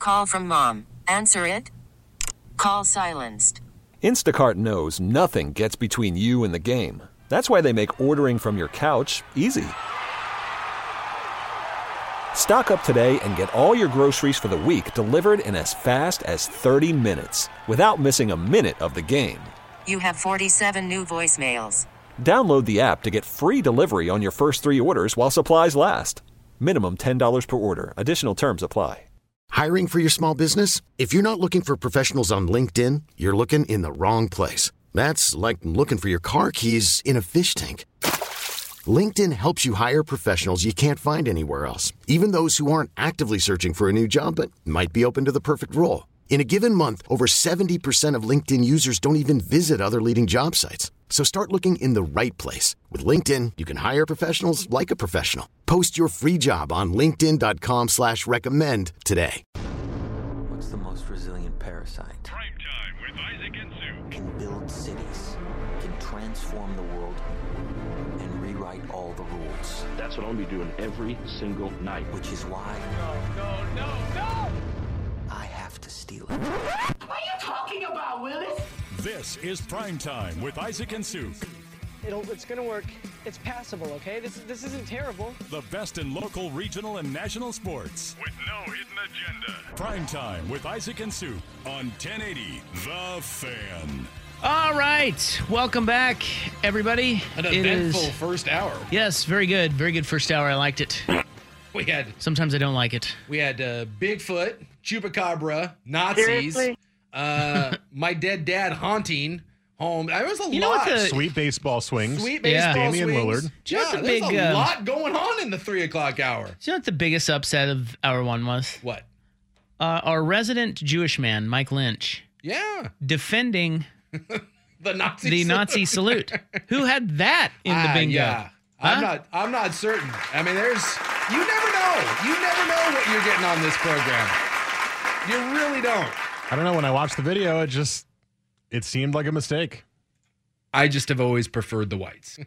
Call from mom. Answer it. Call silenced. Instacart knows nothing gets between you and the game. That's why they make ordering from your couch easy. Stock up today and get all your groceries for the week delivered in as fast as 30 minutes without missing a minute of the game. You have 47 new voicemails. Download the app to get free delivery on your first 3 orders while supplies last. Minimum $10 per order. Additional terms apply. Hiring for your small business? If you're not looking for professionals on LinkedIn, you're looking in the wrong place. That's like looking for your car keys in a fish tank. LinkedIn helps you hire professionals you can't find anywhere else, even those who aren't actively searching for a new job but might be open to the perfect role. In a given month, over 70% of LinkedIn users don't even visit other leading job sites. So start looking in the right place. With LinkedIn, you can hire professionals like a professional. Post your free job on linkedin.com/recommend today. What's the most resilient parasite? Prime Time with Isaac and Sue. Can build cities, can transform the world, and rewrite all the rules. That's what I'll be doing every single night. Which is why... No! I have to steal it. What are you talking about, Willis? This is Prime Time with Isaac and Sue. It's going to work. It's passable, okay? This isn't terrible. The best in local, regional, and national sports. With no hidden agenda. Prime Time with Isaac and Sue on 1080 The Fan. All right. Welcome back, everybody. An eventful first hour. Yes, very good. Very good first hour. I liked it. Sometimes I don't like it. We had Bigfoot, Chupacabra, Nazis, my dead dad haunting home. There was a lot. Sweet baseball swings. Damian Lillard. There's a lot going on in the 3 o'clock hour. Do you know what the biggest upset of hour one was? What? Our resident Jewish man, Mike Lynch. Yeah. Defending the Nazi salute. Who had that in the bingo? Yeah. Huh? I'm not certain. I mean, you never know. You never know what you're getting on this program. You really don't. I don't know. When I watched the video, it seemed like a mistake. I just have always preferred the whites.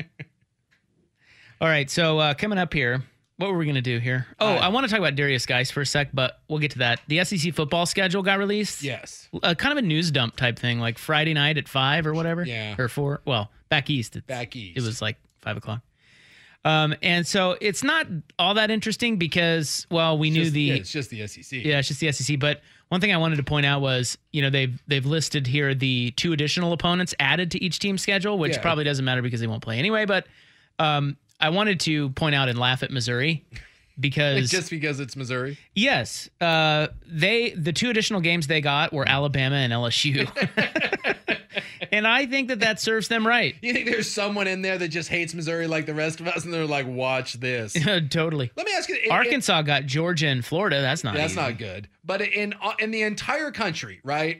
All right. So coming up here, what were we going to do here? I want to talk about Darius Geis for a sec, but we'll get to that. The SEC football schedule got released. Yes. Kind of a news dump type thing, like Friday night at 5 or whatever. Yeah. Or 4. Well, back east. It was like 5 o'clock. And so it's not all that interesting because, well, it's just the SEC. Yeah, it's just the SEC. But one thing I wanted to point out was, they've listed here the 2 additional opponents added to each team's schedule, which probably doesn't matter because they won't play anyway. But I wanted to point out and laugh at Missouri because just because it's Missouri. Yes, the 2 additional games they got were Alabama and LSU. And I think that serves them right. You think there's someone in there that just hates Missouri like the rest of us, and they're like, watch this. Totally. Let me ask you. Arkansas got Georgia and Florida. That's not good. But in the entire country, right,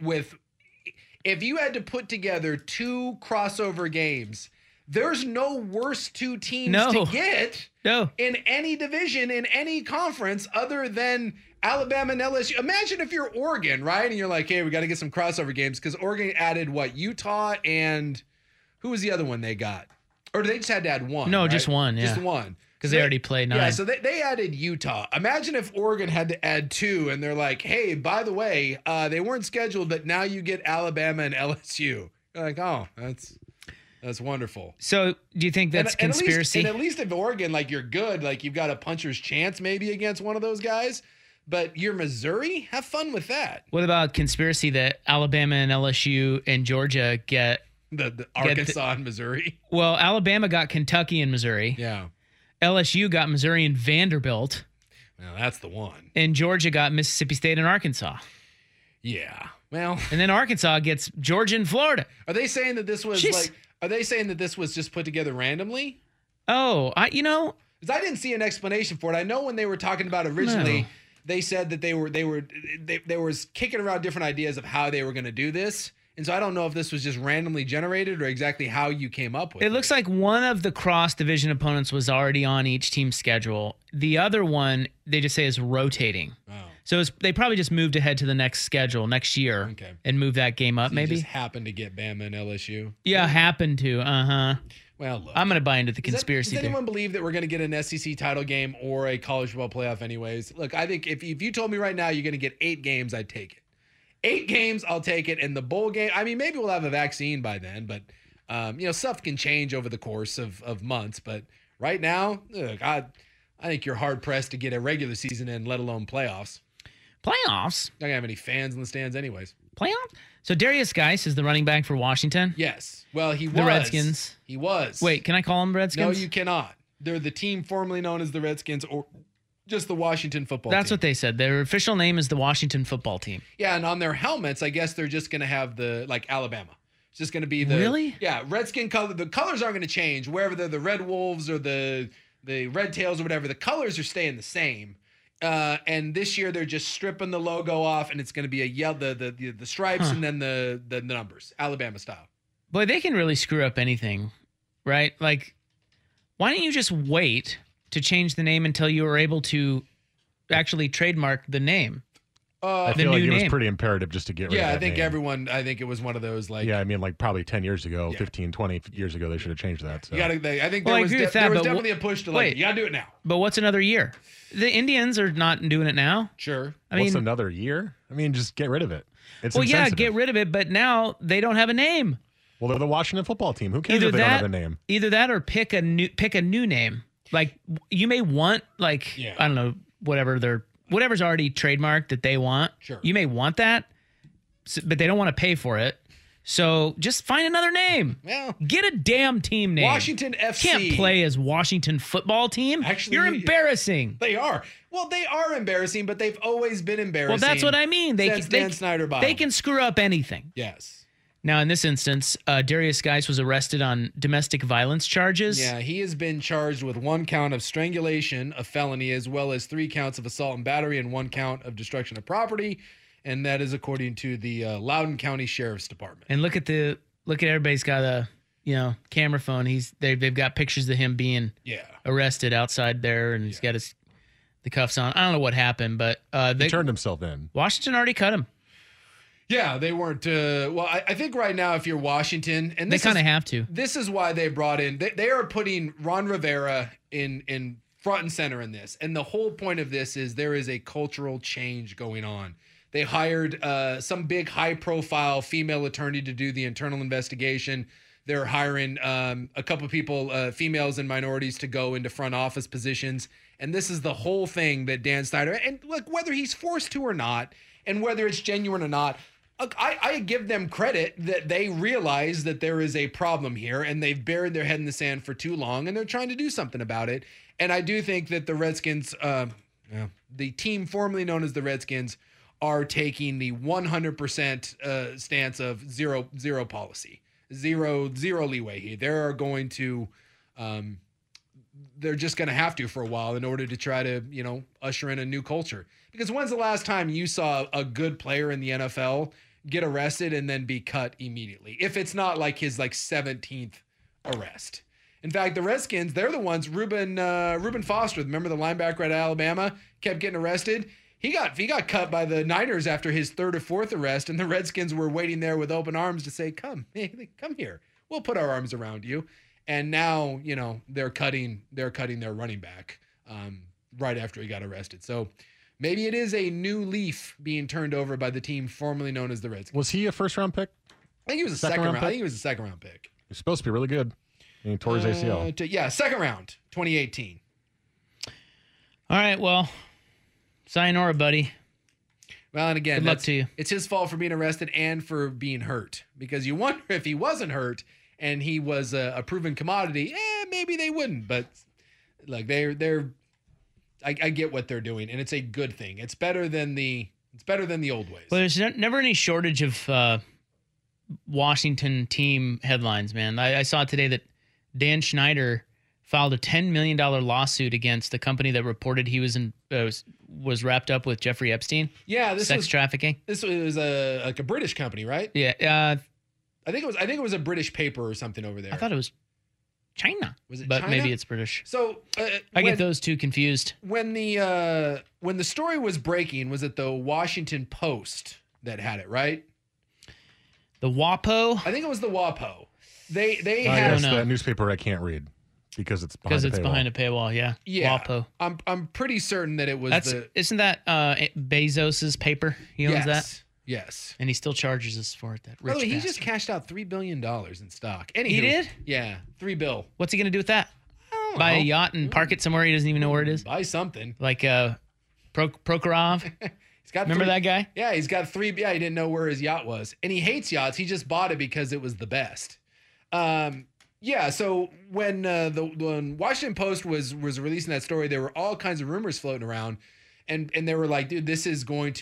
if you had to put together 2 crossover games, there's no worse 2 teams to get in any division, in any conference, other than Alabama and LSU. Imagine if you're Oregon, right? And you're like, hey, we got to get some crossover games because Oregon added Utah and who was the other one they got? Or they just had to add one? No, right? just one. Yeah. Just one. Because they already played 9. Yeah, so they added Utah. Imagine if Oregon had to add 2 and they're like, hey, by the way, they weren't scheduled, but now you get Alabama and LSU. You're like, oh, that's wonderful. So do you think that's conspiracy? At least if Oregon, like, you're good, like you've got a puncher's chance maybe against one of those guys. But you're Missouri? Have fun with that. What about conspiracy that Alabama and LSU and Georgia get the Arkansas and Missouri? Well, Alabama got Kentucky and Missouri. Yeah. LSU got Missouri and Vanderbilt. Well, that's the one. And Georgia got Mississippi State and Arkansas. Yeah. Well. And then Arkansas gets Georgia and Florida. Are they saying that this was Are they saying that this was just put together randomly? Oh, because I didn't see an explanation for it. I know when they were talking about originally. No. They said that they were kicking around different ideas of how they were going to do this. And so I don't know if this was just randomly generated or exactly how you came up with it. It looks like one of the cross-division opponents was already on each team's schedule. The other one, they just say is rotating. Oh. So they probably just moved ahead to the next schedule next year and move that game up, so maybe. Just happened to get Bama and LSU. Yeah, happened to. Uh-huh. Well, look. I'm going to buy into the conspiracy. Does anyone believe that we're going to get an SEC title game or a college football playoff anyways? Look, I think if you told me right now you're going to get 8 games, I'd take it. 8 games, I'll take it. And the bowl game, I mean, maybe we'll have a vaccine by then, but, stuff can change over the course of months. But right now, look, I think you're hard-pressed to get a regular season in, let alone playoffs. Playoffs? Not going to have any fans in the stands anyways. Playoffs? So Darius Geis is the running back for Washington? Yes. Well, he was. The Redskins? He was. Wait, can I call them Redskins? No, you cannot. They're the team formerly known as the Redskins or just the Washington football team. That's what they said. Their official name is the Washington football team. Yeah, and on their helmets, I guess they're just going to have Alabama. It's just going to be the... Really? Yeah, Redskin color. The colors aren't going to change. Wherever they're the Red Wolves or the Red Tails or whatever, the colors are staying the same. And this year they're just stripping the logo off, and it's going to be a yellow, the stripes, and then the numbers, Alabama style. Boy, they can really screw up anything, right? Like, why don't you just wait to change the name until you are able to actually trademark the name? I feel like it was pretty imperative just to get rid of that name. I think it was one of those probably 10 years ago, 15, 20 years ago, they should have changed that. So. I think there was definitely a push to you got to do it now. But what's another year? The Indians are not doing it now. Sure. What's another year? I mean, just get rid of it. It's insensitive. Get rid of it, but now they don't have a name. Well, they're the Washington football team. Who cares if they don't have a name? Either that or pick a new name. Like, you may want, I don't know, whatever's already trademarked that they want. Sure. You may want that, but they don't want to pay for it. So just find another name. Well, get a damn team name. Washington FC. Can't play as Washington football team. Actually, you're embarrassing. They are. Well, they are embarrassing, but they've always been embarrassing. Well, that's what I mean. Dan Snyder bought they can screw up anything. Yes. Now, in this instance, Darius Geis was arrested on domestic violence charges. Yeah, he has been charged with 1 count of strangulation, a felony, as well as 3 counts of assault and battery and 1 count of destruction of property. And that is according to the Loudoun County Sheriff's Department. And look at everybody's got a camera phone. They've got pictures of him being arrested outside there, and he's got the cuffs on. I don't know what happened, but he turned himself in. Washington already cut him. Yeah, they weren't. I think right now, if you're Washington, and they kind of have to. This is why they brought in. They are putting Ron Rivera in front and center in this, and the whole point of this is there is a cultural change going on. They hired some big high-profile female attorney to do the internal investigation. They're hiring a couple of people, females and minorities, to go into front office positions. And this is the whole thing that Dan Snyder, and look, whether he's forced to or not, and whether it's genuine or not, look, I give them credit that they realize that there is a problem here, and they've buried their head in the sand for too long, and they're trying to do something about it. And I do think that the Redskins, the team formerly known as the Redskins, are taking the 100% stance of zero policy, zero leeway here. They're just going to have to for a while in order to try to, usher in a new culture. Because when's the last time you saw a good player in the NFL get arrested and then be cut immediately? If it's not like his 17th arrest. In fact, the Redskins, they're the ones, Reuben Foster, remember the linebacker at Alabama, kept getting arrested. He got cut by the Niners after his 3rd or 4th arrest, and the Redskins were waiting there with open arms to say, come here. We'll put our arms around you. And now, they're cutting their running back right after he got arrested. So maybe it is a new leaf being turned over by the team formerly known as the Redskins. Was he a first-round pick? I think he was a second round. I think he was a second-round pick. He's supposed to be really good. And he tore his ACL. Second round, 2018. All right, well, sayonara, buddy. Well, and again, good luck to you. It's his fault for being arrested and for being hurt, because you wonder if he wasn't hurt and he was a proven commodity, maybe they wouldn't. But like I get what they're doing, and it's a good thing. It's better than the old ways. Well, there's never any shortage of Washington team headlines, man. I saw today that Dan Schneider filed a $10 million lawsuit against the company that reported he was wrapped up with Jeffrey Epstein. Yeah, sex trafficking. This was a British company, right? Yeah. I think it was a British paper or something over there. I thought it was China. Was it But China? maybe it's British. So I get those two confused. When the story was breaking, was it the Washington Post that had it, right? The WAPO? I think it was the WAPO. They have that newspaper I can't read because it's behind behind a paywall. Yeah. WAPO. I'm pretty certain that it was isn't that Bezos's paper? He owns that. Yes. And he still charges us for it. That rich he bastard. just cashed out $3 billion in stock. Anywho, He did? Yeah, $3 billion. What's he going to do with that? Buy a yacht and park it somewhere he doesn't even know where it is? Buy something. Like Prokhorov? Remember that guy? Yeah, he's got three. Yeah, he didn't know where his yacht was. And he hates yachts. He just bought it because it was the best. Yeah, so when Washington Post was releasing that story, there were all kinds of rumors floating around. And they were like, dude, this is going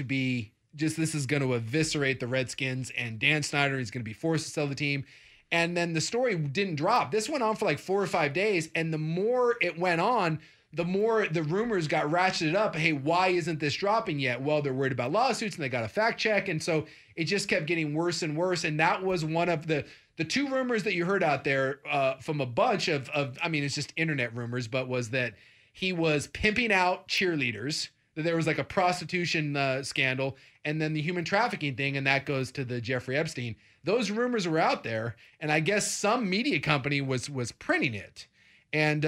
to eviscerate the Redskins, and Dan Snyder is going to be forced to sell the team. And then the story didn't drop. This went on for like 4 or 5 days. And the more it went on, the more the rumors got ratcheted up. Hey, why isn't this dropping yet? Well, they're worried about lawsuits and they got a fact check. And so it just kept getting worse and worse. And that was one of the two rumors that you heard out there from a bunch of, I mean, it's just internet rumors, but was that he was pimping out cheerleaders, that there was like a prostitution scandal, and then the human trafficking thing, and that goes to the Jeffrey Epstein. Those rumors were out there, and I guess some media company was printing it. And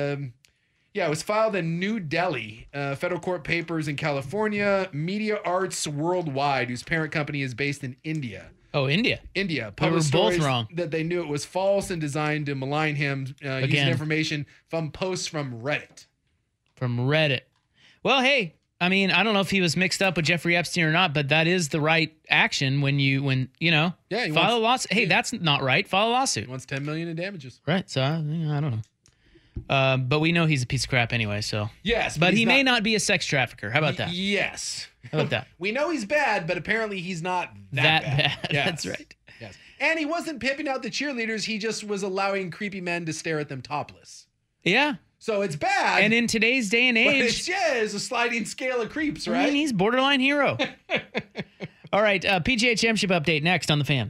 it was filed in New Delhi, federal court papers in California, Media Arts Worldwide, whose parent company is based in India. Oh, India. India. We were both wrong. That they knew it was false and designed to malign him, using information from posts from Reddit. From Reddit. Well, hey, I mean, I don't know if he was mixed up with Jeffrey Epstein or not, but that is the right action when you file a lawsuit. Hey, that's not right. File a lawsuit. He wants $10 million in damages. Right. So I don't know. But we know he's a piece of crap anyway. So yes, but he may not be a sex trafficker. How about that? Yes. How about that? We know he's bad, but apparently he's not that bad. Yes. That's right. Yes. And he wasn't pimping out the cheerleaders. He just was allowing creepy men to stare at them topless. Yeah. So it's bad. And in today's day and age, it's a sliding scale of creeps, right? I mean, he's borderline hero. All right, PGA Championship update next on The Fan.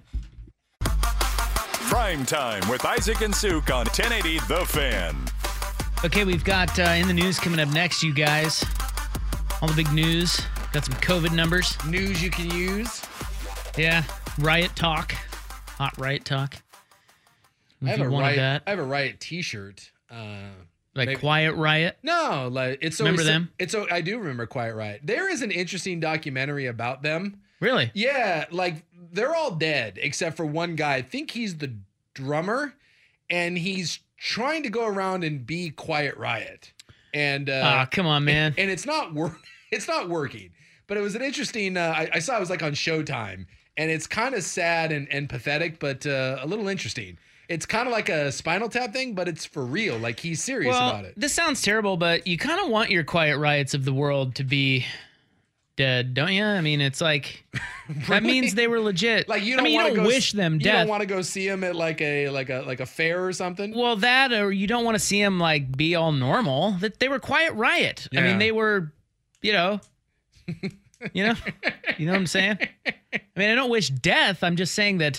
Prime Time with Isaac and Suk on 1080 The Fan. Okay, we've got in the news coming up next, you guys. All the big news. Got some COVID numbers. News you can use. Yeah, riot talk. Hot riot talk. I have a riot T-shirt. Like Quiet Riot? No, like it's remember them? I do remember Quiet Riot. There is an interesting documentary about them. Really? Yeah, like they're all dead except for one guy. I think he's the drummer, and he's trying to go around and be Quiet Riot. And come on, man. And it's not working. But it was an interesting. I saw it was like on Showtime, and it's kind of sad and pathetic, but a little interesting. It's kind of like a Spinal Tap thing, but it's for real. Like, he's serious about it. This sounds terrible, but you kind of want your Quiet Riots of the world to be dead, don't you? I mean, it's like that means they were legit. Like, you don't wish them death. You don't want to go see them at like a fair or something. Well, that, or you don't want to see them like be all normal. That they were Quiet Riot. Yeah. I mean, they were, you know what I'm saying? I mean, I don't wish death. I'm just saying that.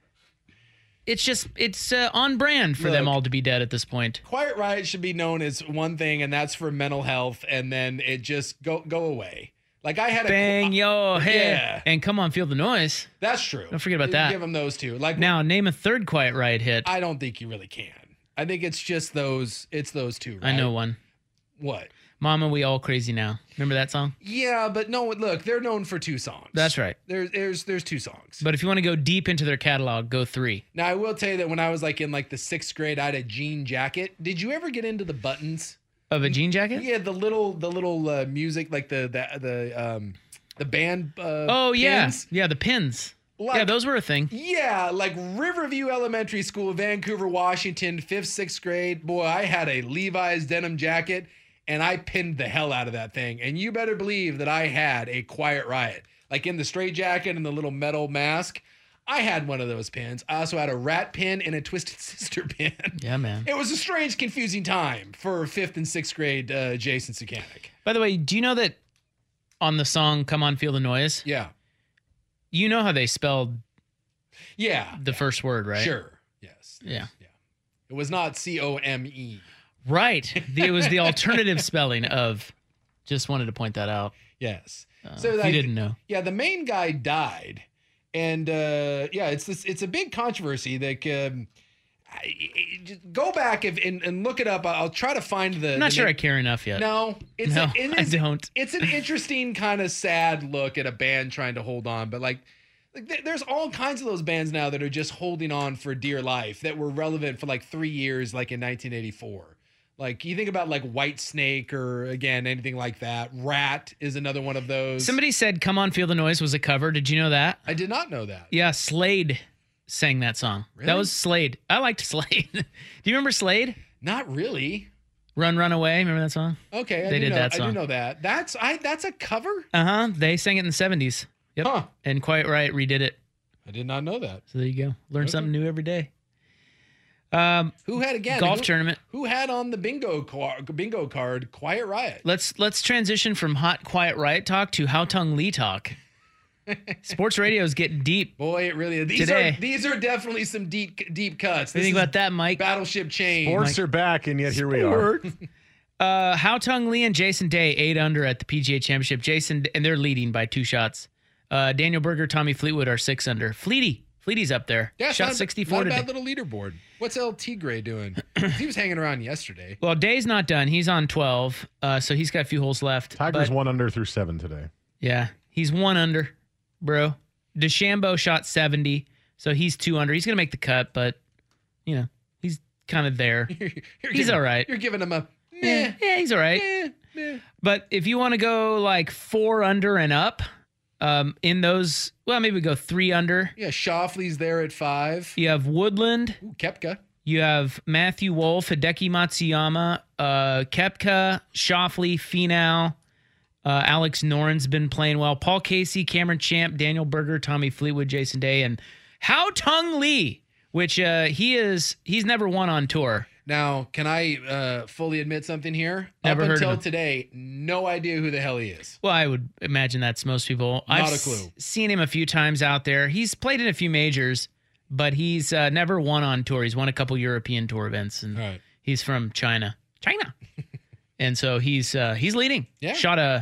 It's on brand for them all to be dead at this point. Quiet Riot should be known as one thing, and that's for mental health, and then it just go away. Like I had bang your head and come on, feel the noise. That's true. Don't forget about that. Give them those two. Like now, name a third Quiet Riot hit. I don't think you really can. I think it's just those. It's those two. Right? I know one. What? Mama, We All Crazy Now. Remember that song? Yeah, but no, look, they're known for 2 songs. That's right. There's 2 songs. But if you want to go deep into their catalog, go 3. Now, I will tell you that when I was like in like the 6th grade, I had a jean jacket. Did you ever get into the buttons of a jean jacket? Yeah, the little music, like the band. Oh yeah, pins. Yeah, the pins. Like, yeah, those were a thing. Yeah, like Riverview Elementary School, Vancouver, Washington, 5th, 6th grade. Boy, I had a Levi's denim jacket. And I pinned the hell out of that thing. And you better believe that I had a Quiet Riot. Like in the straight jacket and the little metal mask. I had one of those pins. I also had a Rat pin and a Twisted Sister pin. Yeah, man. It was a strange, confusing time for 5th and 6th grade Jason Sukanik. By the way, do you know that on the song Come On, Feel the Noise? Yeah. You know how they spelled the first word, right? Sure. Yes. Yeah. It was not C-O-M-E. Right. It was the alternative spelling of. Just wanted to point that out. Yes. So if you didn't know. Yeah, the main guy died, and it's a big controversy. That Just go back and look it up. I'll try to find the. I'm not sure I care enough yet. No, I don't. It's an interesting kind of sad look at a band trying to hold on, but like there's all kinds of those bands now that are just holding on for dear life that were relevant for like 3 years, like in 1984. Like you think about like Whitesnake or again anything like that. Rat is another one of those. Somebody said "Come On, Feel the Noise" was a cover. Did you know that? I did not know that. Yeah, Slade sang that song. Really? That was Slade. I liked Slade. Do you remember Slade? Not really. Run, Run Away. Remember that song? Okay, they did that song. I do know that. That's a cover? They sang it in the 70s. Yep. Huh. And Quiet Riot redid it. I did not know that. So there you go. Learn something new every day. Who had again golf tournament? Who had on the bingo card Quiet Riot? Let's transition from hot Quiet Riot talk to How Tung Lee talk. Sports radio is getting deep. Boy, it really is. These are definitely some deep cuts. What do you think about that, Mike? Battleship Chain. Sports are back, and yet here we are. How Tung Lee and Jason Day 8 under at the PGA Championship. Jason, and they're leading by 2 shots. Daniel Berger, Tommy Fleetwood are 6 under. Fleety's up there. Yeah, shot 64 today. Not a today. bad little leaderboard. What's LT Gray doing? He was hanging around yesterday. Well, Day's not done. He's on 12, so he's got a few holes left. Tiger's 1 under through 7 today. Yeah, he's 1 under, bro. DeChambeau shot 70, so he's 2 under. He's going to make the cut, but, he's kind of there. He's all right. You're giving him a yeah, he's all right. But if you want to go like 4 under and up, in those, well, maybe go 3 under. Yeah, Shoffley's there at 5. You have Woodland. Ooh, Koepka. You have Matthew Wolff, Hideki Matsuyama, Koepka, Shoffley, Finau, Alex Noren's been playing well. Paul Casey, Cameron Champ, Daniel Berger, Tommy Fleetwood, Jason Day, and How Tung Lee, which he's never won on tour. Now, can I fully admit something here? Never heard of him. Up until today, no idea who the hell he is. Well, I would imagine that's most people. Not a clue. Seen him a few times out there. He's played in a few majors, but he's never won on tour. He's won a couple European tour events, and he's from China. And so he's leading. Yeah. Shot a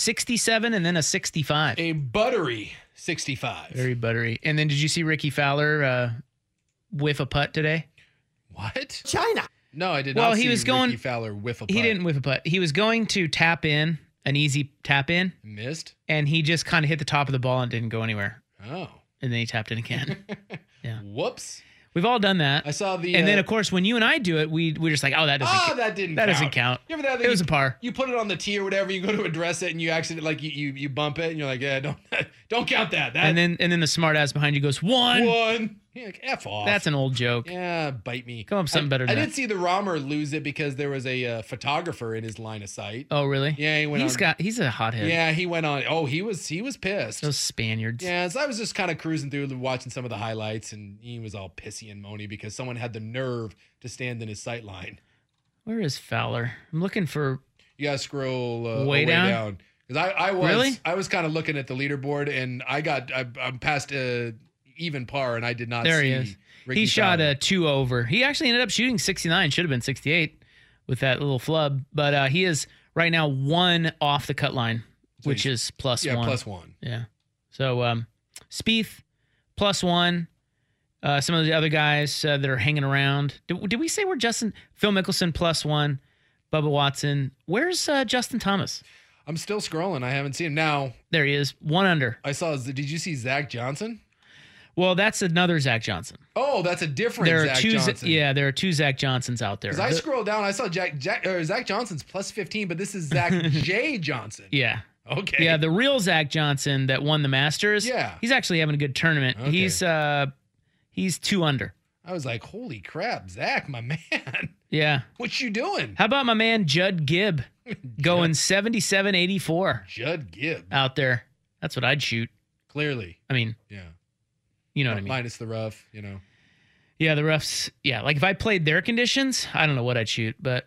67 and then a 65. A buttery 65. Very buttery. And then did you see Ricky Fowler whiff a putt today? What? China. No, I did not see Ricky Fowler whiff a putt. He didn't whiff a putt. He was going to tap in, an easy tap in. Missed? And he just kind of hit the top of the ball and didn't go anywhere. Oh. And then he tapped in again. Yeah. Whoops. We've all done that. I saw the... And then, of course, when you and I do it, we're just like, oh, that doesn't count. That doesn't count. You ever that it was a par. You put it on the tee or whatever, you go to address it, and you accidentally, like, you bump it, and you're like, yeah, don't count that. And then the smart ass behind you goes, 1. Yeah, like, F off. That's an old joke. Yeah, bite me. Come up with something better than I that. did see the Romer lose it because there was a photographer in his line of sight. Oh, really? Yeah, he's a hothead. Yeah, he went on. Oh, he was pissed. Those Spaniards. Yeah, so I was just kind of cruising through, watching some of the highlights, and he was all pissy and moany because someone had the nerve to stand in his sight line. Where is Fowler? I'm looking for... You gotta scroll way down. Because I was kind of looking at the leaderboard, and I'm past even par, and I did not see. There he is. Ricky he shot Fowler. a 2 over. He actually ended up shooting 69. Should have been 68 with that little flub. But he is right now 1 off the cut line, which is +1. Yeah, +1. Yeah. So Spieth +1. Some of the other guys that are hanging around. Did we say we're Phil Mickelson +1, Bubba Watson? Where's Justin Thomas? I'm still scrolling. I haven't seen him. Now there he is, 1 under. Did you see Zach Johnson? Well, that's another Zach Johnson. Oh, that's a different Zach Johnson. Yeah, there are 2 Zach Johnsons out there. Because I scrolled down, I saw Zach Johnson's +15, but this is Zach J. Johnson. Yeah. Okay. Yeah, the real Zach Johnson that won the Masters. Yeah. He's actually having a good tournament. Okay. He's 2 under. I was like, holy crap, Zach, my man. Yeah. What you doing? How about my man Judd Gibb going 77-84? Judd Gibb. Out there. That's what I'd shoot. Clearly. I mean. Yeah. You know what I mean? Minus the rough, Yeah, the roughs. Yeah, like if I played their conditions, I don't know what I'd shoot. But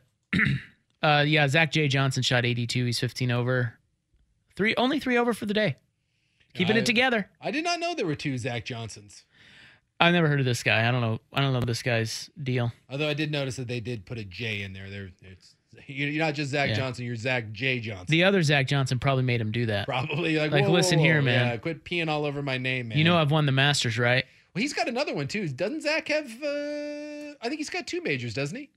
yeah, Zach J. Johnson shot 82. He's 15 over. Only 3 over for the day. Keeping it together. I did not know there were 2 Zach Johnsons. I've never heard of this guy. I don't know this guy's deal. Although I did notice that they did put a J in there. You're not just Zach Johnson. You're Zach J. Johnson. The other Zach Johnson probably made him do that. Probably. Like whoa, listen whoa, whoa. here, man. Yeah, quit peeing all over my name, man. You know I've won the Masters, right? Well, he's got another one, too. Doesn't Zach have... I think he's got 2 majors, doesn't he?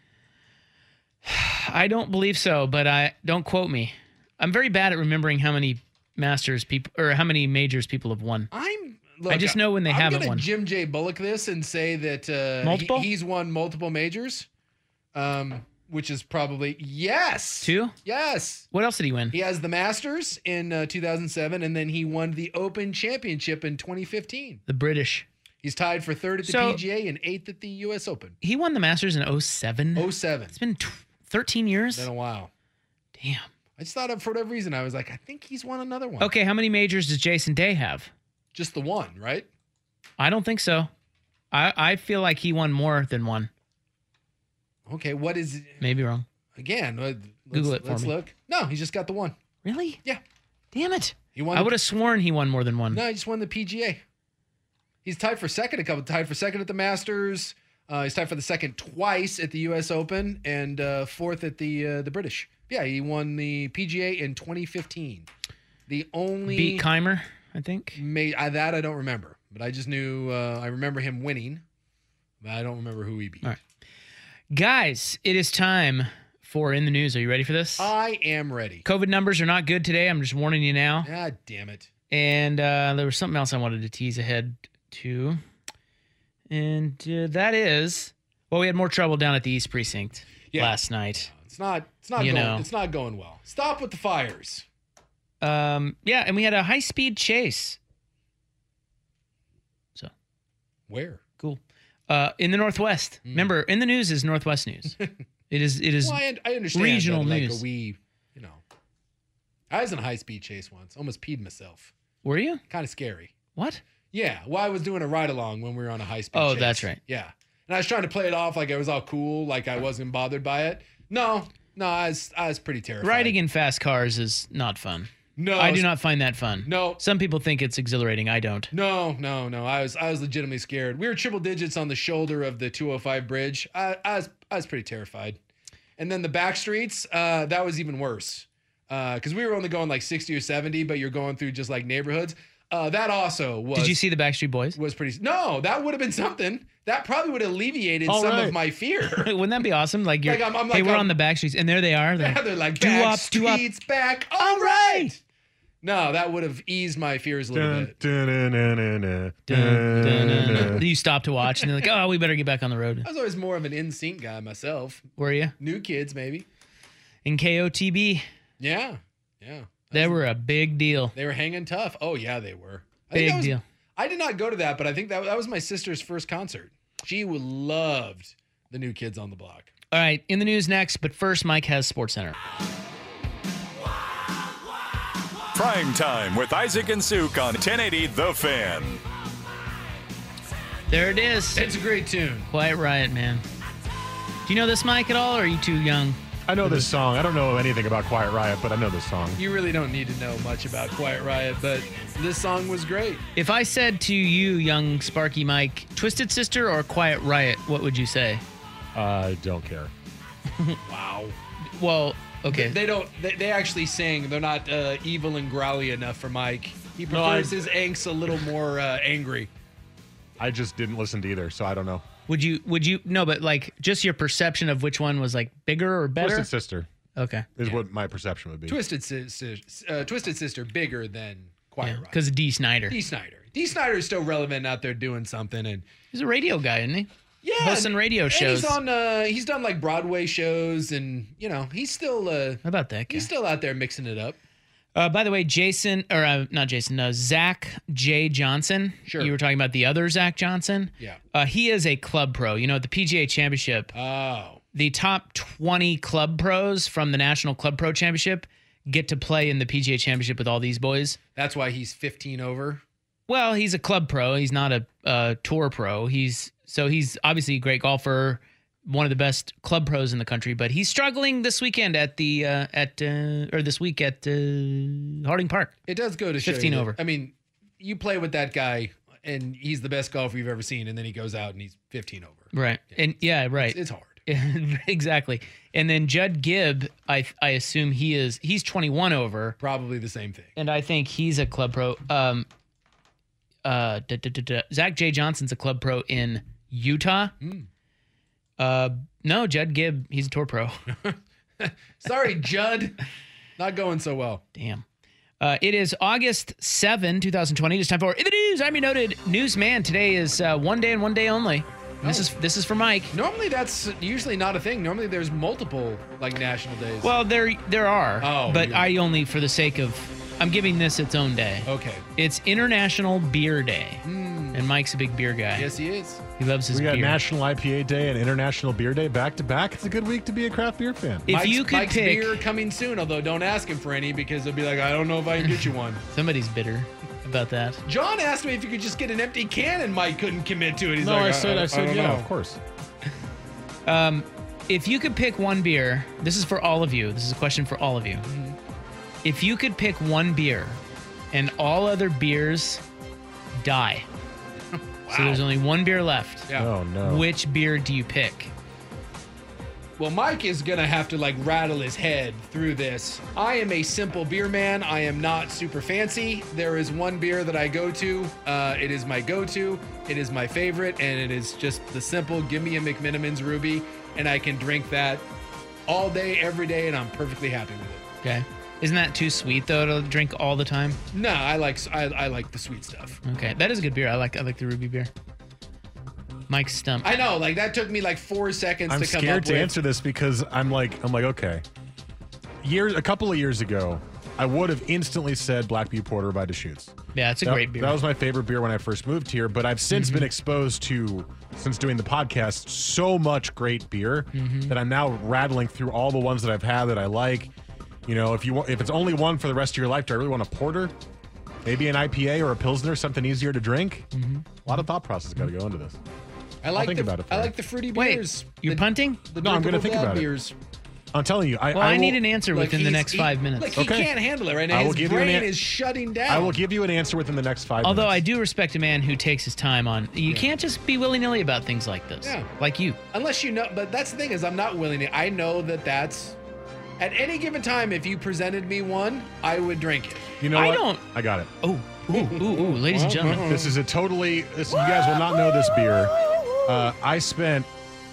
I don't believe so, but don't quote me. I'm very bad at remembering how many Masters people or how many majors people have won. I just know when they haven't won. I'm going to Jim J. Bullock this and say that he's won multiple majors, which is probably yes. 2? Yes. What else did he win? He has the Masters in 2007, and then he won the Open Championship in 2015. The British. He's tied for 3rd at the PGA and 8th at the U.S. Open. He won the Masters in 07? 07. It's been 13 years? It's been a while. Damn. I just thought for whatever reason, I was like, I think he's won another one. Okay, how many majors does Jason Day have? Just the one, right? I don't think so. I feel like he won more than one. Okay, what is... Maybe wrong. Again, Google it for me. Let's look. No, he just got the one. Really? Yeah. Damn it. He won. I would have sworn he won more than one. No, he just won the PGA. He's tied for second tied for second at the Masters. He's tied for the second twice at the U.S. Open and 4th at the British. Yeah, he won the PGA in 2015. The only... Beat Keimer, I think. That I don't remember. But I just knew... I remember him winning. But I don't remember who he beat. All right. Guys, it is time for In the News. Are you ready for this? I am ready. COVID numbers are not good today. I'm just warning you now. God damn it. And there was something else I wanted to tease ahead to. And that is... Well, we had more trouble down at the East Precinct last night. It's not going well. Stop with the fires. And we had a high-speed chase. So, where? Cool. In the Northwest. Remember, In the News is Northwest news. It is. Well, I understand regional that, news. I was in a high-speed chase once. Almost peed myself. Were you? Kind of scary. What? Yeah. Well, I was doing a ride-along when we were on a high-speed chase. Oh, that's right. Yeah. And I was trying to play it off like I was all cool, like I wasn't bothered by it. No, I was pretty terrified. Riding in fast cars is not fun. No, I do not find that fun. No. Some people think it's exhilarating. I don't. No. I was legitimately scared. We were triple digits on the shoulder of the 205 bridge. I was pretty terrified. And then the back streets, that was even worse. Because we were only going like 60 or 70, but you're going through just like neighborhoods. That also was... Did you see the Backstreet Boys? Was pretty... No, that would have been something. That probably would have alleviated some of my fear. Wouldn't that be awesome? Like, you're, we're on the Backstreets, and there they are. They're like, Backstreets back. All right. No, that would have eased my fears a little bit. You stop to watch, and they're like, oh, we better get back on the road. I was always more of an NSYNC guy myself. Were you? New Kids, maybe. In KOTB. Yeah. They were a big deal. They were hanging tough. Oh, yeah, they were. Big deal. I did not go to that, but I think that was my sister's first concert. She loved the New Kids on the Block. All right, in the news next, but first, Mike has SportsCenter. Prime Time with Isaac and Suk on 1080 The Fan. There it is. It's a great tune. Quiet Riot, man. Do you know this, Mike, at all, or are you too young? I know this song. I don't know anything about Quiet Riot, but I know this song. You really don't need to know much about Quiet Riot, but this song was great. If I said to you, young Sparky Mike, Twisted Sister or Quiet Riot, what would you say? I don't care. Wow. Well, okay. They actually sing. They're not evil and growly enough for Mike. He prefers his angst a little more angry. I just didn't listen to either, so I don't know. Would you no, but like just your perception of which one was like bigger or better? Twisted Sister. Okay. Is what my perception would be. Twisted Sister bigger than Quiet Riot. Because Dee Snider. Dee Snider is still relevant out there doing something, and he's a radio guy, isn't he? Yeah, hosting radio shows. He's done like Broadway shows, and he's still how about that guy? He's still out there mixing it up. By the way, Zach J. Johnson. Sure. You were talking about the other Zach Johnson. Yeah. He is a club pro. At the PGA Championship. Oh. The top 20 club pros from the National Club Pro Championship get to play in the PGA Championship with all these boys. That's why he's 15 over. Well, he's a club pro. He's not a tour pro. He's obviously a great golfer. One of the best club pros in the country, but he's struggling this weekend at this week at Harding Park. It does go to show 15 over. I mean, you play with that guy, and he's the best golfer you've ever seen, and then he goes out and he's 15 over. Right, right. It's hard. Exactly. And then Judd Gibb, I assume he's 21 over. Probably the same thing. And I think he's a club pro. Zach J. Johnson's a club pro in Utah. No, Judd Gibb. He's a tour pro. Sorry, Judd. Not going so well. Damn. It is August 7, 2020. It's time for the news. I'm your noted newsman. Today is one day and one day only. This is for Mike. Normally that's usually not a thing. Normally there's multiple like national days. Well, there are. But I only, for the sake of, I'm giving this its own day. Okay. It's International Beer Day. And Mike's a big beer guy. Yes, he is. He loves his beer. We got National IPA Day and International Beer Day back to back. It's a good week to be a craft beer fan. Mike's beer coming soon, although don't ask him for any because he'll be like, I don't know if I can get you one. Somebody's bitter about that. John asked me if you could just get an empty can and Mike couldn't commit to it. He's I said, yeah, of course. If you could pick one beer, this is for all of you. This is a question for all of you. If you could pick one beer and all other beers die. Wow. So there's only one beer left. Yeah. Oh, no. Which beer do you pick? Well, Mike is going to have to like rattle his head through this. I am a simple beer man. I am not super fancy. There is one beer that I go to. It is my go-to. It is my favorite. And it is just the simple, give me a McMenamins Ruby. And I can drink that all day, every day. And I'm perfectly happy with it. Okay. Isn't that too sweet though to drink all the time? No, I like the sweet stuff. Okay, that is a good beer. I like the Ruby beer. Mike's stumped. I know, like that took me like 4 seconds to come up with. I'm scared to answer this because I'm like, okay. A couple of years ago, I would have instantly said Black Butte Porter by Deschutes. Yeah, it's a great beer. That was my favorite beer when I first moved here, but I've since been exposed to, since doing the podcast, so much great beer that I'm now rattling through all the ones that I've had that I like. You know, if it's only one for the rest of your life, do I really want a porter? Maybe an IPA or a Pilsner, something easier to drink? A lot of thought process got to go into this. I like the fruity beers. Wait, you're punting? No, I'm going to think about it. I'm telling you. I need an answer within the next 5 minutes. Like he can't handle it right now. His brain is shutting down. I will give you an answer within the next 5 minutes. Although I do respect a man who takes his time on. You can't just be willy-nilly about things like this. Yeah. Like you. Unless you know. But that's the thing is I'm not willy-nilly. I know that's... At any given time, if you presented me one, I would drink it. You know what? I got it. Oh, ooh, ladies and gentlemen. This is you guys will not know this beer. I spent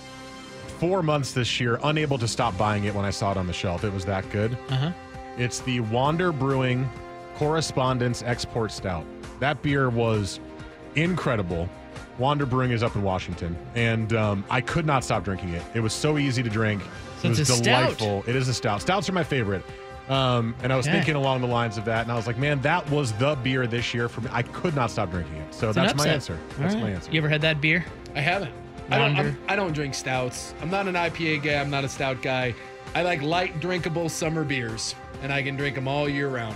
4 months this year unable to stop buying it when I saw it on the shelf. It was that good. It's the Wander Brewing Correspondence Export Stout. That beer was incredible. Wander Brewing is up in Washington, and I could not stop drinking it. It was so easy to drink. So it was it's a delightful. Stout. It is a stout. Stouts are my favorite. And I was thinking along the lines of that, and I was like, man, that was the beer this year for me. I could not stop drinking it. So that's my answer. That's my answer. You ever had that beer? I haven't. I don't drink stouts. I'm not an IPA guy. I'm not a stout guy. I like light, drinkable summer beers, and I can drink them all year round.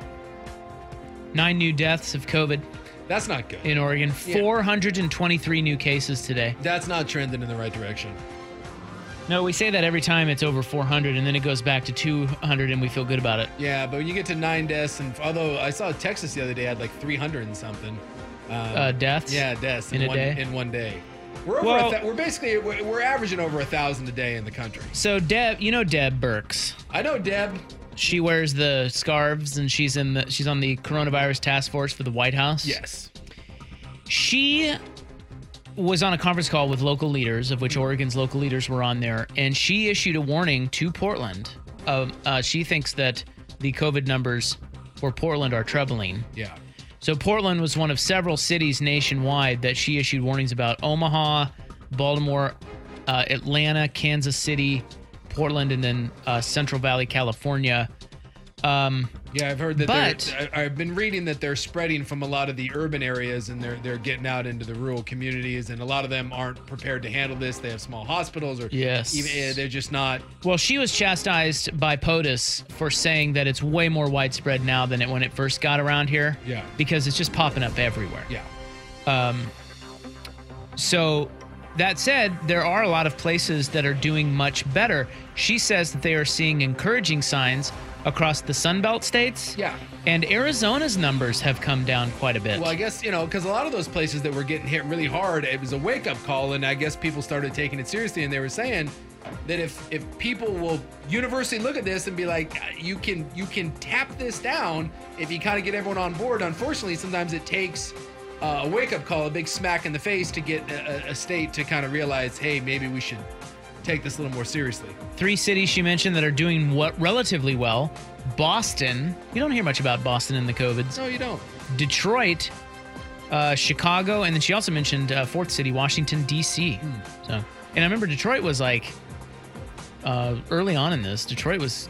9 new deaths of COVID. That's not good. In Oregon. 423 new cases today. That's not trending in the right direction. No, we say that every time it's over 400, and then it goes back to 200, and we feel good about it. Yeah, but when you get to 9 deaths, and although I saw Texas the other day had like 300 and something. Deaths? Yeah, deaths in one day. We're over we're averaging over 1,000 a day in the country. So Deb Burks. I know Deb. She wears the scarves, and she's on the coronavirus task force for the White House. Yes. She was on a conference call with local leaders, of which Oregon's local leaders were on there, and she issued a warning to Portland. She thinks that the COVID numbers for Portland are troubling. Yeah. So Portland was one of several cities nationwide that she issued warnings about. Omaha, Baltimore, Atlanta, Kansas City, Portland, and then Central Valley, California. Yeah, I've heard that. I've been reading that they're spreading from a lot of the urban areas, and they're getting out into the rural communities, and a lot of them aren't prepared to handle this. They have small hospitals, or even they're just not. Well, she was chastised by POTUS for saying that it's way more widespread now than when it first got around here. Yeah, because it's just popping up everywhere. Yeah. So that said, there are a lot of places that are doing much better. She says that they are seeing encouraging signs across the Sunbelt states. Yeah. And Arizona's numbers have come down quite a bit. Well, I guess, because a lot of those places that were getting hit really hard, it was a wake-up call, and I guess people started taking it seriously, and they were saying that if people will universally look at this and be like, you can tap this down if you kind of get everyone on board. Unfortunately, sometimes it takes a wake-up call, a big smack in the face to get a state to kind of realize, hey, maybe we should take this a little more seriously. 3 cities she mentioned that are doing relatively well. Boston. You don't hear much about Boston in the COVIDs. No, you don't. Detroit, Chicago, and then she also mentioned 4th city, Washington, D.C. So, and I remember Detroit was like early on in this. Detroit was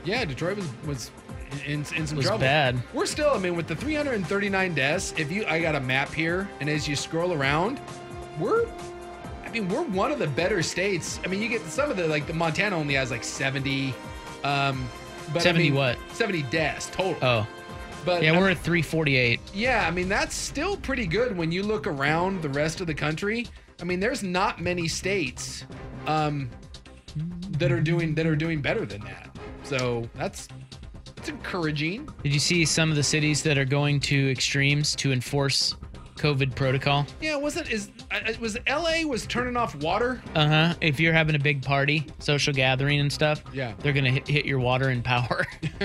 in some trouble. Bad. We're still, I mean, with the 339 deaths, I got a map here, and as you scroll around, we're one of the better states. I mean, you get some of the Montana only has like 70. But 70 what? 70 deaths total. Oh. But yeah, we're at 348. Yeah, I mean, that's still pretty good when you look around the rest of the country. I mean, there's not many states that are doing better than that. So that's encouraging. Did you see some of the cities that are going to extremes to enforce COVID protocol? Yeah, was LA was turning off water? If you're having a big party, social gathering and stuff, yeah, they're gonna hit your water and power.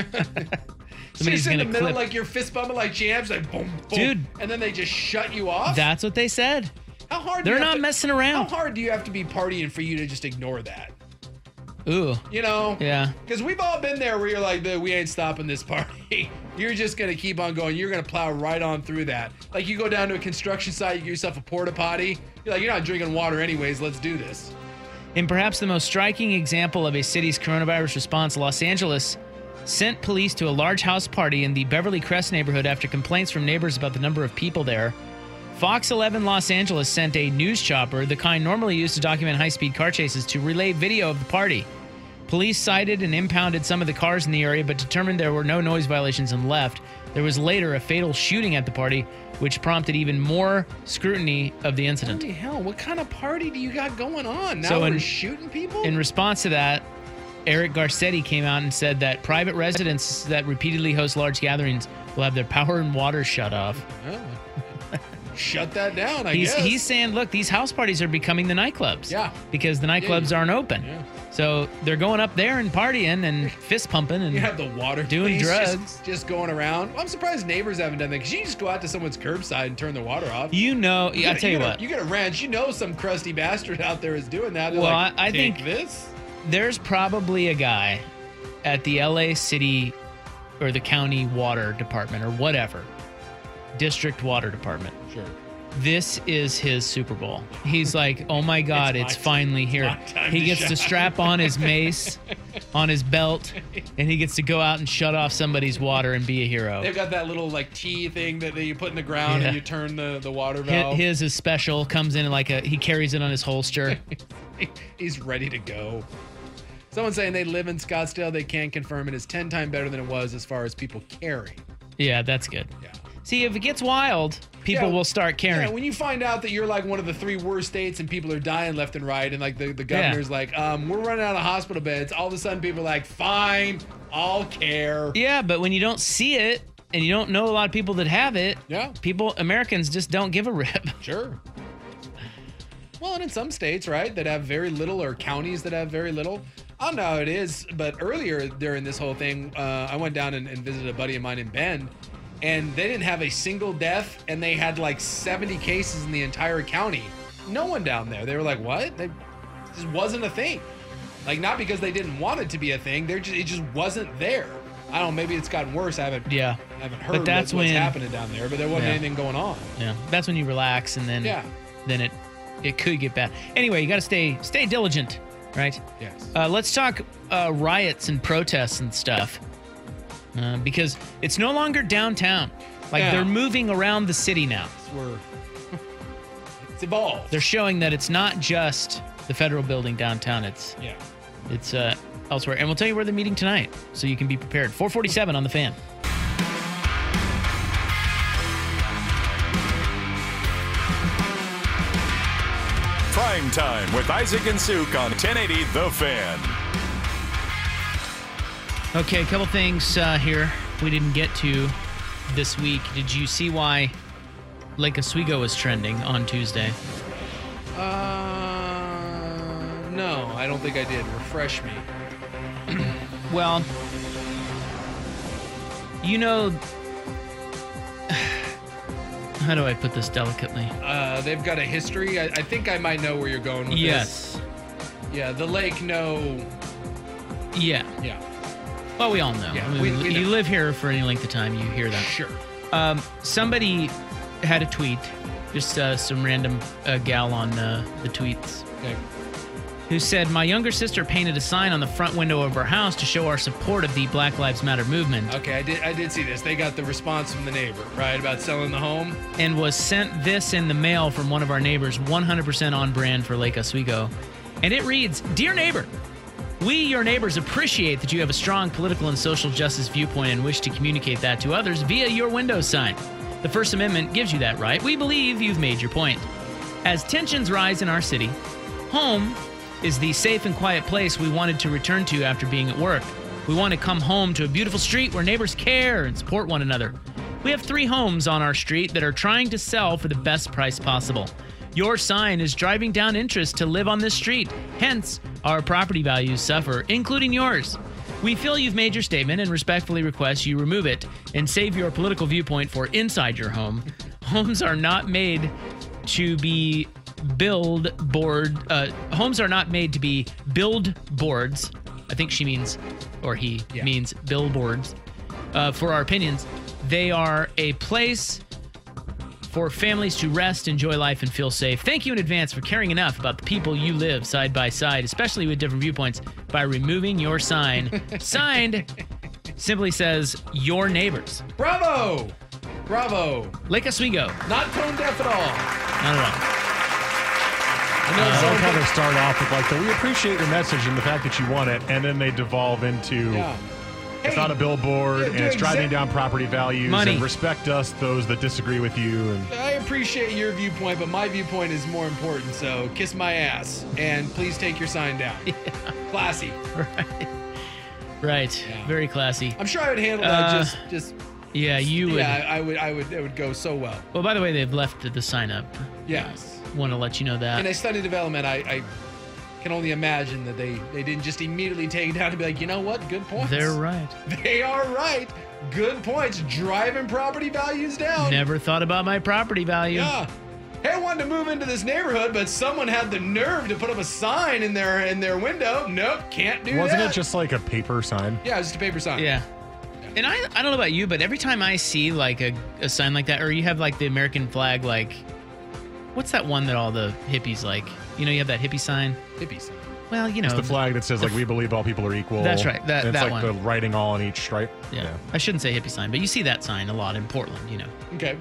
Somebody's in the middle, like you're fist bumping like champs, like boom, boom, dude, and then they just shut you off. That's what they said. How hard? They're not messing around. How hard do you have to be partying for you to just ignore that? Ooh. You know? Yeah. Because we've all been there where you're like, we ain't stopping this party. You're just going to keep on going. You're going to plow right on through that. Like you go down to a construction site, you get yourself a porta potty. You're like, you're not drinking water anyways. Let's do this. In perhaps the most striking example of a city's coronavirus response, Los Angeles sent police to a large house party in the Beverly Crest neighborhood after complaints from neighbors about the number of people there. Fox 11 Los Angeles sent a news chopper, the kind normally used to document high-speed car chases, to relay video of the party. Police cited and impounded some of the cars in the area, but determined there were no noise violations and left. There was later a fatal shooting at the party, which prompted even more scrutiny of the incident. Holy hell, what kind of party do you got going on? Now we're shooting people? In response to that, Eric Garcetti came out and said that private residents that repeatedly host large gatherings will have their power and water shut off. Oh. Shut that down, I guess. He's saying, look, these house parties are becoming the nightclubs. Yeah. Because the nightclubs aren't open. Yeah. So they're going up there and partying and fist pumping and you have the water doing drugs. Just going around. Well, I'm surprised neighbors haven't done that because you just go out to someone's curbside and turn the water off. You know, I'll tell you what. You get a wrench. You know some crusty bastard out there is doing that. They're like, I think this. There's probably a guy at the LA City or the county water department or whatever, district water department. Sure. This is his Super Bowl. He's like, oh my God, it's finally here. He gets to strap on his mace on his belt, and he gets to go out and shut off somebody's water and be a hero. They've got that little like T thing that you put in the ground and you turn the water valve. His is special, comes in like he carries it on his holster. He's ready to go. Someone saying they live in Scottsdale, they can confirm it is 10 times better than it was as far as people caring. Yeah, that's good. Yeah. See, if it gets wild, people will start caring. Yeah, when you find out that you're like one of the 3 worst states and people are dying left and right, and like the governor's like, we're running out of hospital beds, all of a sudden people are like, fine, I'll care. Yeah, but when you don't see it and you don't know a lot of people that have it, Americans just don't give a rip. Sure. Well, and in some states, right, that have very little, or counties that have very little, I don't know how it is, but earlier during this whole thing, I went down and visited a buddy of mine in Bend, and they didn't have a single death, and they had like 70 cases in the entire county. No one down there. They were like, what? It just wasn't a thing. Like, not because they didn't want it to be a thing. It just wasn't there. I don't know, maybe it's gotten worse. I haven't heard what's happening down there, but there wasn't anything going on. Yeah, that's when you relax, and then it could get bad. Anyway, you got to stay diligent, right? Yes. Let's talk riots and protests and stuff. Because it's no longer downtown. They're moving around the city now. It's evolved. They're showing that it's not just the federal building downtown. It's elsewhere. And we'll tell you where they're meeting tonight so you can be prepared. 447 on the Fan. Prime Time with Isaac and Suk on 1080 The Fan. Okay, a couple things here we didn't get to this week. Did you see why Lake Oswego was trending on Tuesday? No, I don't think I did. Refresh me. Well, you know, How do I put this delicately? They've got a history. I think I might know where you're going with yes. this. Yeah, the lake, no. Yeah. Yeah. Well, we all know. Yeah, I mean, we you know. live here for any length of time, you hear that. Sure. Somebody had a tweet, just some random gal on the tweets, Okay. who said, my younger sister painted a sign on the front window of her house to show our support of the Black Lives Matter movement. Okay, I did see this. They got the response from the neighbor, right, about selling the home. And was sent this in the mail from one of our neighbors, 100% on brand for Lake Oswego. And it reads, Dear neighbor, we, your neighbors, appreciate that you have a strong political and social justice viewpoint and wish to communicate that to others via your window sign. The First Amendment gives you that right. We believe you've made your point. As tensions rise in our city, home is the safe and quiet place we wanted to return to after being at work. We want to come home to a beautiful street where neighbors care and support one another. We have 3 homes on our street that are trying to sell for the best price possible. Your sign is driving down interest to live on this street. Hence, our property values suffer, including yours. We feel you've made your statement and respectfully request you remove it and save your political viewpoint for inside your home. Homes are not made to be homes are not made to be billboards. I think she means, or he means billboards, for our opinions. They are a place for families to rest, enjoy life, and feel safe. Thank you in advance for caring enough about the people you live side by side, especially with different viewpoints, by removing your sign. Signed, simply says, your neighbors. Bravo! Bravo. Lake Oswego. Not tone deaf at all. Not at all. I like how they start off with we appreciate your message and the fact that you want it, and then they devolve into it's not a billboard and it's driving down property values money. And respect us, those that disagree with you. And I appreciate your viewpoint, but my viewpoint is more important, so kiss my ass and please take your sign down. Yeah. Classy. Right. Yeah. Very classy. I'm sure I would handle that just yeah, you would. Yeah, it would go so well. Well, by the way, they've left the sign up. Yes. Want to let you know that. In a study development, I can only imagine that they didn't just immediately take it down and be like, you know what? Good points. They're right. They are right. Good points. Driving property values down. Never thought about my property value. Yeah. Hey, I wanted to move into this neighborhood, but someone had the nerve to put up a sign in their window. Nope, can't do that. Wasn't it just like a paper sign? Yeah, it was just a paper sign. Yeah. And I don't know about you, but every time I see like a sign like that, or you have like the American flag, like, what's that one that all the hippies like? You know, you have that hippie sign. Hippie sign. Well, you know. It's the flag that says, like, we believe all people are equal. That's right. That it's like one. the writing all on each stripe. Yeah. I shouldn't say hippie sign, but you see that sign a lot in Portland, you know. Okay.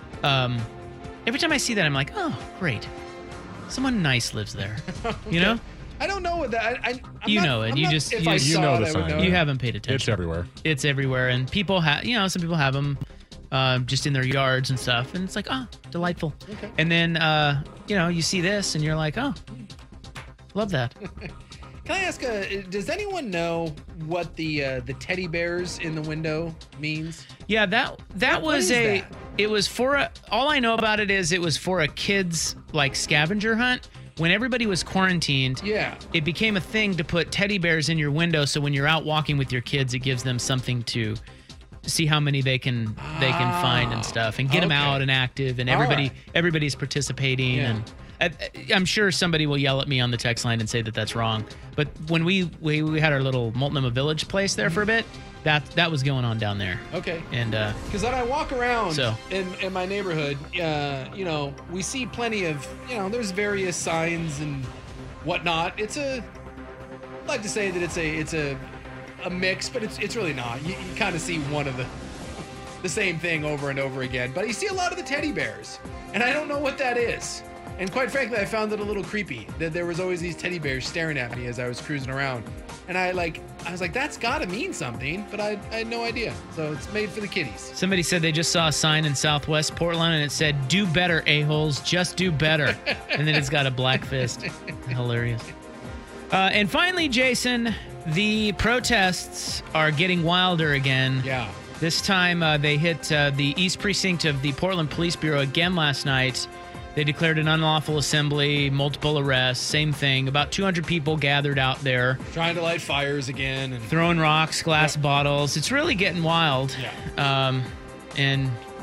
Every time I see that, I'm like, oh, great. Someone nice lives there. Okay. You know? I don't know what that. You know it. You know the sign. You haven't paid attention. It's everywhere. It's everywhere, and people have. You know, some people have them just in their yards and stuff, and it's like, oh, delightful. Okay. And then you know, you see this, and you're like, oh, love that. Can I ask? Does anyone know what the teddy bears in the window means? Yeah, that was a. That? It was for a. All I know about it is it was for a kids like scavenger hunt. When everybody was quarantined, it became a thing to put teddy bears in your window. So when you're out walking with your kids, it gives them something to see how many they can find and stuff, and get them out and active, and everybody's participating. Yeah. And I'm sure somebody will yell at me on the text line and say that that's wrong. But when we had our little Multnomah Village place there for a bit, that was going on down there. Okay. And because when I walk around in my neighborhood, you know, we see plenty of, you know, there's various signs and whatnot. I'd like to say that it's a mix, but it's really not. You kind of see one of the same thing over and over again. But you see a lot of the teddy bears, and I don't know what that is. And quite frankly, I found it a little creepy that there was always these teddy bears staring at me as I was cruising around. And I was like, that's got to mean something, but I had no idea. So it's made for the kiddies. Somebody said they just saw a sign in Southwest Portland, and it said, do better, a-holes, just do better. And then it's got a black fist. Hilarious. And finally, Jason, the protests are getting wilder again. Yeah. This time they hit the East Precinct of the Portland Police Bureau again last night. They declared an unlawful assembly, multiple arrests, same thing. About 200 people gathered out there. Trying to light fires again. And throwing rocks, glass bottles. It's really getting wild. Yeah. And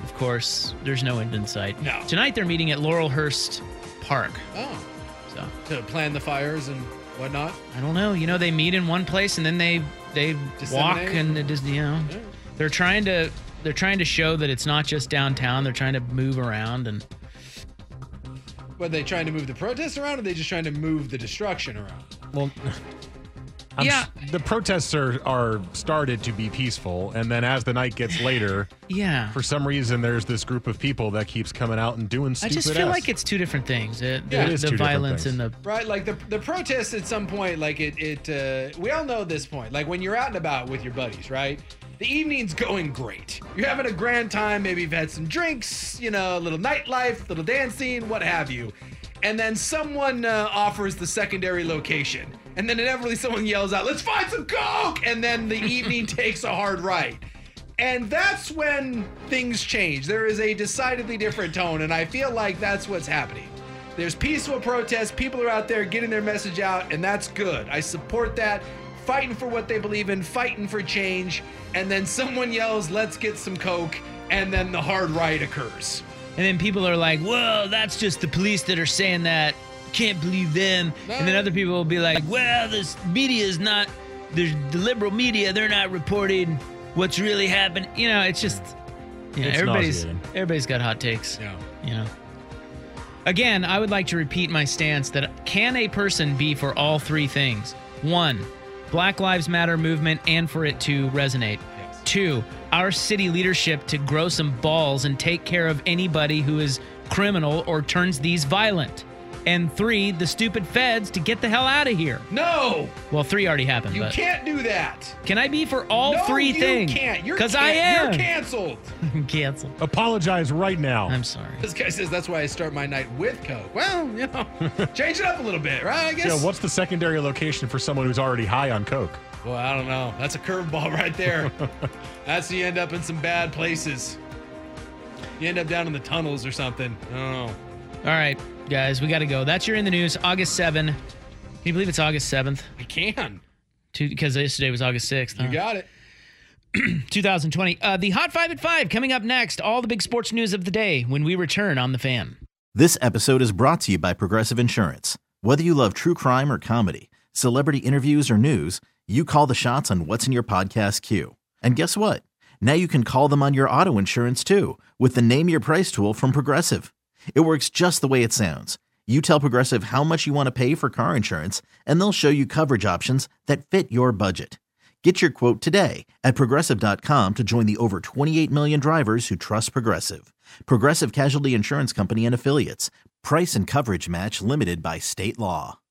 of course, there's no end in sight. No. Tonight they're meeting at Laurelhurst Park. Oh. So to plan the fires and whatnot? I don't know. They meet in one place and then they walk and it just, they're trying to show that it's not just downtown. They're trying to move around and. Were they trying to move the protests around, or are they just trying to move the destruction around? Well, the protests are started to be peaceful, and then as the night gets later, for some reason there's this group of people that keeps coming out and doing stupid. I just feel like it's two different things. The violence and the right, like the protests at some point, like it we all know this point. Like when you're out and about with your buddies, right? The evening's going great. You're having a grand time. Maybe you've had some drinks, a little nightlife, little dancing, what have you. And then someone offers the secondary location. And then inevitably someone yells out, "Let's find some Coke!" And then the evening takes a hard right. And that's when things change. There is a decidedly different tone. And I feel like that's what's happening. There's peaceful protests. People are out there getting their message out. And that's good. I support that. Fighting for what they believe in, fighting for change, and then someone yells, "Let's get some Coke," and then the hard right occurs. And then people are like, "Well, that's just the police that are saying that. Can't believe them." No. And then other people will be like, "Well, this media is not, the liberal media, they're not reporting what's really happening." It's just, everybody's got hot takes. Yeah. Again, I would like to repeat my stance that can a person be for all three things? 1, Black Lives Matter movement and for it to resonate. Yes. 2, our city leadership to grow some balls and take care of anybody who is criminal or turns these violent. And 3, the stupid feds to get the hell out of here. No! Well, 3 already happened. You can't do that. Can I be for all 3 things? No, you can't. Because I am. You're canceled. I'm canceled. Apologize right now. I'm sorry. This guy says that's why I start my night with Coke. Well, change it up a little bit, right? I guess. Yeah, what's the secondary location for someone who's already high on Coke? Well, I don't know. That's a curveball right there. That's you end up in some bad places. You end up down in the tunnels or something. I don't know. All right, guys, we got to go. That's your In the News, August 7. Can you believe it's August 7th? I can. Because yesterday was August 6th. You got it. 2020. The Hot 5 at 5 coming up next. All the big sports news of the day when we return on The Fan. This episode is brought to you by Progressive Insurance. Whether you love true crime or comedy, celebrity interviews or news, you call the shots on what's in your podcast queue. And guess what? Now you can call them on your auto insurance too with the Name Your Price tool from Progressive. It works just the way it sounds. You tell Progressive how much you want to pay for car insurance, and they'll show you coverage options that fit your budget. Get your quote today at Progressive.com to join the over 28 million drivers who trust Progressive. Progressive Casualty Insurance Company and Affiliates. Price and coverage match limited by state law.